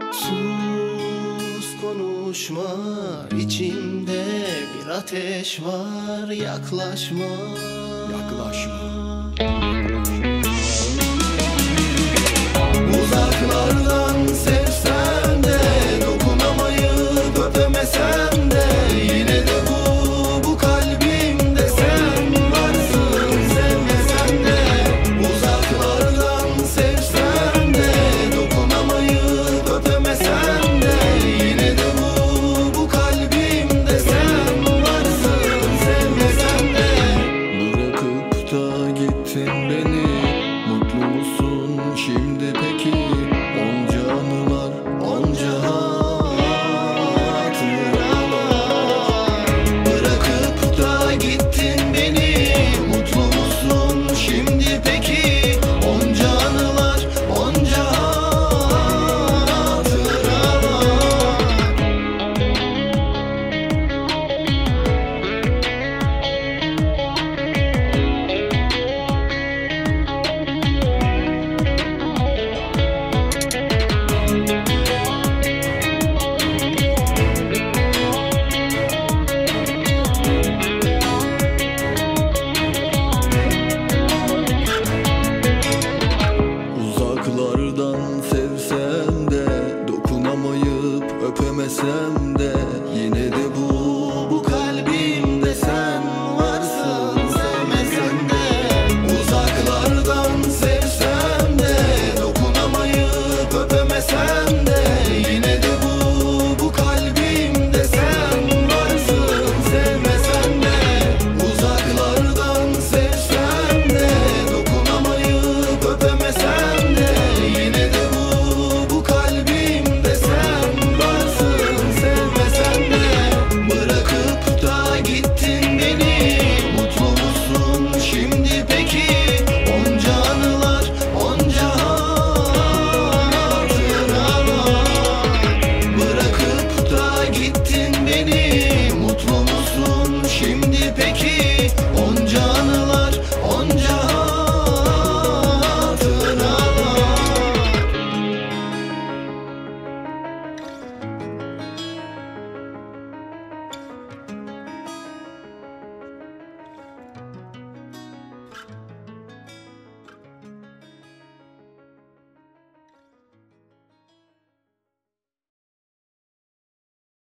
Sus, konuşma, içimde bir ateş var. Yaklaşma, Yaklaşma. Uzaklardan sevsen de, dokunamayıp öpemesen de, yine de bu kalbimde sen varsın, sevmesen de. Uzaklardan sevsen de, dokunamayıp öpemesen de, yine de bu kalbimde sen varsın, sevmesen de. Bırakıp da gittin beni, mutlu musun şimdi peki? Onca anılar, onca hatıralar. Bırakıp da gittin beni, mutlu musun şimdi peki? Onca anılar, onca hatıralar. Uzaklardan sevsem de, dokunamayıp öpemesem de, yine de